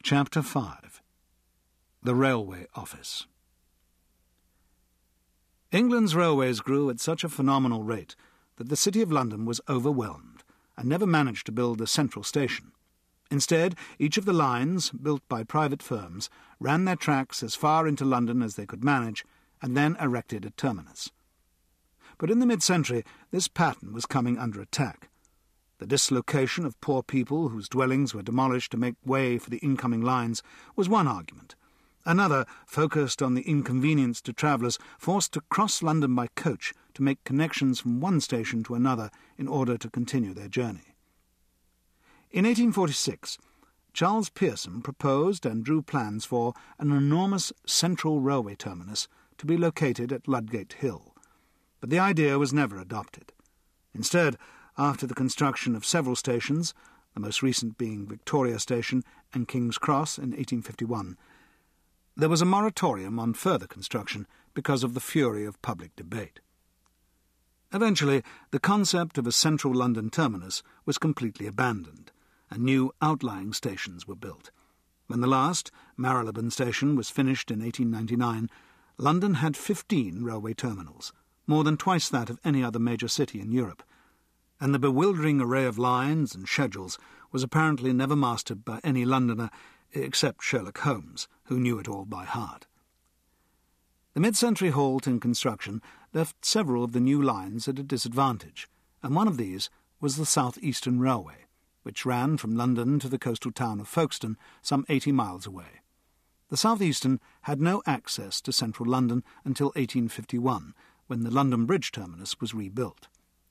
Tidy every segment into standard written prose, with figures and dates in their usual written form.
Chapter 5. The Railway Office. England's railways grew at such a phenomenal rate that the City of London was overwhelmed and never managed to build a central station. Instead, each of the lines, built by private firms, ran their tracks as far into London as they could manage and then erected a terminus. But in the mid-century, this pattern was coming under attack. The dislocation of poor people whose dwellings were demolished to make way for the incoming lines was one argument. Another focused on the inconvenience to travellers forced to cross London by coach to make connections from one station to another in order to continue their journey. In 1846, Charles Pearson proposed and drew plans for an enormous central railway terminus to be located at Ludgate Hill, but the idea was never adopted. Instead, after the construction of several stations, the most recent being Victoria Station and King's Cross in 1851, there was a moratorium on further construction because of the fury of public debate. Eventually, the concept of a central London terminus was completely abandoned, and new outlying stations were built. When the last, Marylebone Station, was finished in 1899, London had 15 railway terminals, more than twice that of any other major city in Europe, and the bewildering array of lines and schedules was apparently never mastered by any Londoner except Sherlock Holmes, who knew it all by heart. The mid-century halt in construction left several of the new lines at a disadvantage, and one of these was the South Eastern Railway, which ran from London to the coastal town of Folkestone, some 80 miles away. The South Eastern had no access to central London until 1851, when the London Bridge terminus was rebuilt.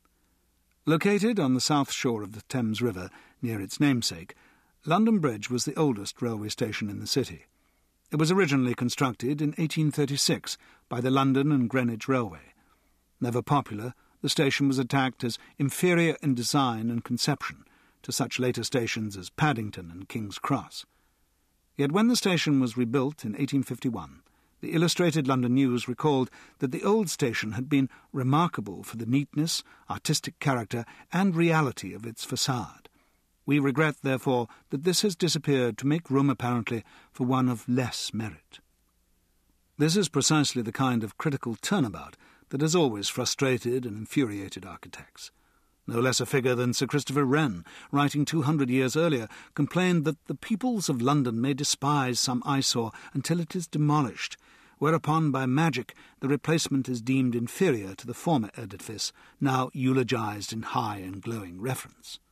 Located on the south shore of the Thames River, near its namesake, London Bridge was the oldest railway station in the city. It was originally constructed in 1836 by the London and Greenwich Railway. Never popular, the station was attacked as inferior in design and conception to such later stations as Paddington and King's Cross. Yet when the station was rebuilt in 1851, the Illustrated London News recalled that the old station had been remarkable for the neatness, artistic character, and reality of its facade. We regret, therefore, that this has disappeared to make room, apparently, for one of less merit. This is precisely the kind of critical turnabout that has always frustrated and infuriated architects. No less a figure than Sir Christopher Wren, writing 200 years earlier, complained that the peoples of London may despise some eyesore until it is demolished, whereupon by magic the replacement is deemed inferior to the former edifice, now eulogized in high and glowing reference.